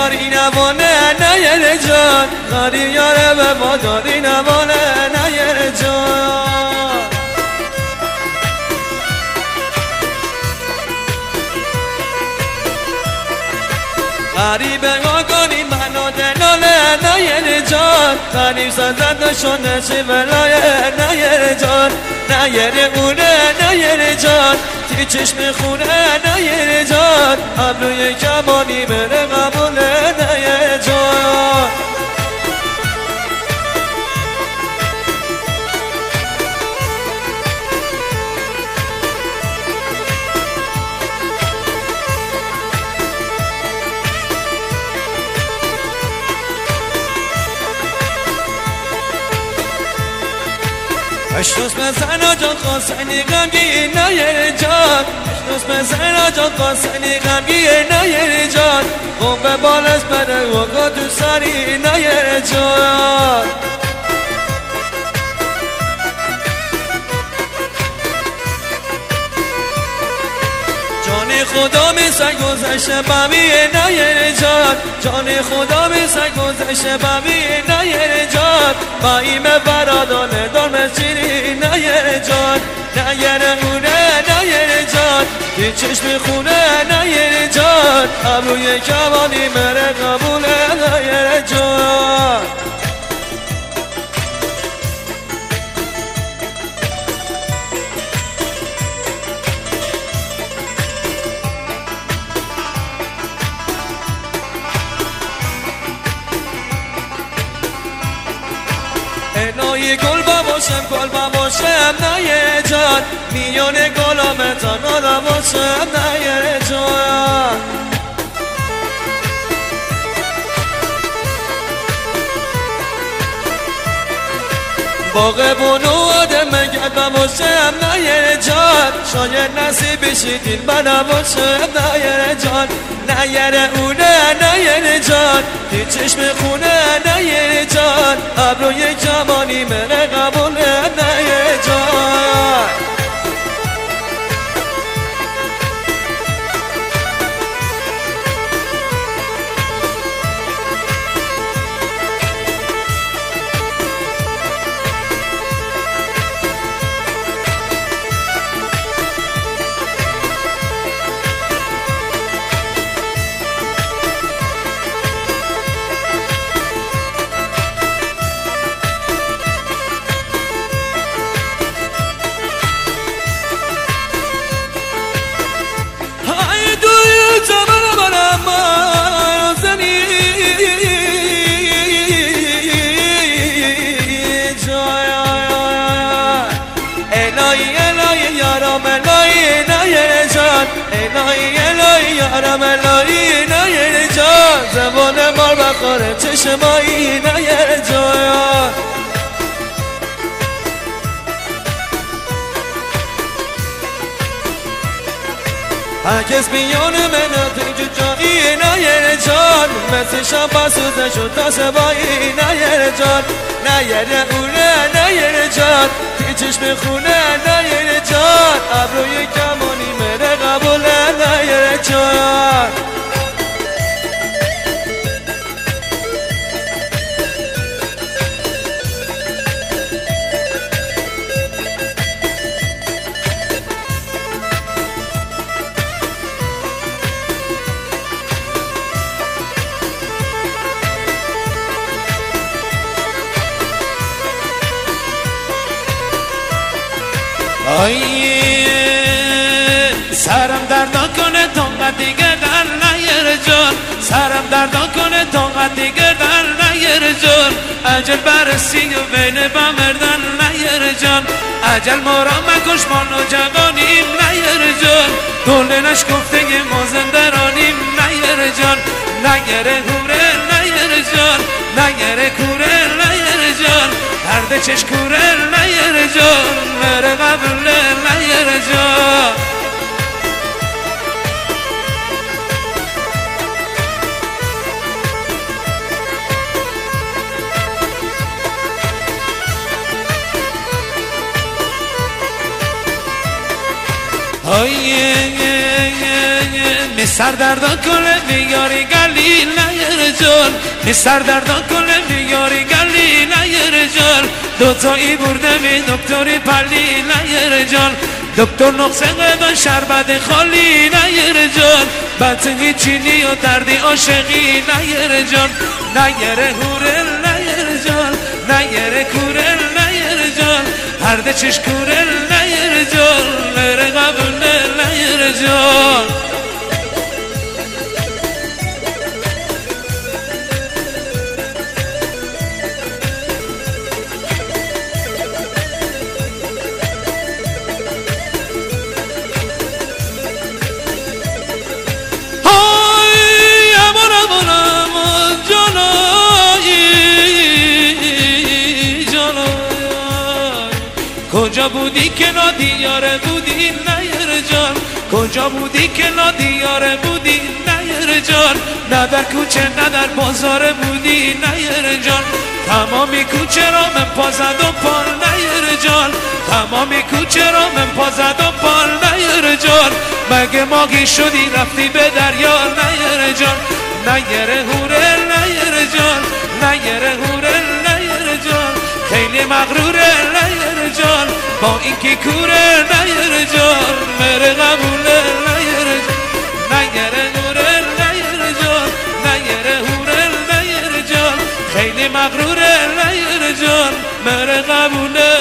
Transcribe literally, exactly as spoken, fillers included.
یاری نوانه نیر جان غریب یاره به ما داری نوانه نیر جان غریب آگانی منو دلاله نیر جان غریب سازد شونه چی ولایه نیر جان نیر اونه نیر جان تی چشم خونه نیر جان ابروی کمانی بره قبوله نیر جان اشتوس بزن جان قاسنی غمگی نیر جان اشتوس بزن جان قاسنی غمگی نیر جان قوم به بالش بره وقا تو سری نیر جان جان خدا میسن گذشته بمی نیر جان جان خدا میسن گذشته بمی نیر جان با ایمه برادانه دار مسیری نیر جان نیر اونه نیر جان دی چشم خونه نیر جان ابروی کمانی مره قبوله نیر جان الهی گل باشم گل باشم نیر جان میون گلام تنها نباشم نیر جان باغ بونو آدم گرد باشم نیر جان شاید نصیب بشیدین من باشم نیر جان نیر اونه نیر جان دی چشم خونه نیر جان ابروی کمانی مره قبوله نیر جان الهی الهی یارم الهی نیر جان زبان مار بخوره چشمایی نیر جان هرکس بیان من تو جایی نیر جان مثل شب سوزه شد تا سبایی نیر جان نیر اونه نیر جان تی چشم خونه نیر جان ابروی کمانی مره قبوله نیر جان سرم دردان کنه تونقدر دیگه در نیر جان سرم دردان کنه تونقدر دیگه در نیر جان اجل برسی و بین بمردن نیر جان اجل ما را مکش ما نوجوانیم نیر جان دوله نش گفته ما زندرانیم نیر جان نگره هوره نیر جان نگره کوره نیر جان هرده چش کوره نیر جان مره قبله نیر جان می سردردان کنه بیاری گلیل نیر رجال می سردردان کنه بیاری گلی نه رجال دوتایی برده می دکتری پلی نه رجال دکتر نقصه قدان شربت خالی نه رجال بطنی چینی و دردی عاشقی نه رجال نه یره هورل نه رجال نه یره کورل نه رجال هرده چش کورل نه رجال لره قبول نه رجال کجا بودی که نادیاره بودی نه رجال کجا بودی که نادیاره بودی نه رجال نه در کوچه نه در بازار بودی نه رجال تمامی کوچه را من پازد و پال نه رجال تمامی کوچه را من پازد و پال نه رجال مگه ماگی شدی رفتی به دریا نه رجال نه یره هورل نه رجال نه یره هورل نه رجال خیلی مغروره نه رجال با اینکه کوره نه رجال مره قبوله نه رجال نه یره هوره نه رجال نه یره هوره نه رجال خیلی مغروره نه رجال مره قبوله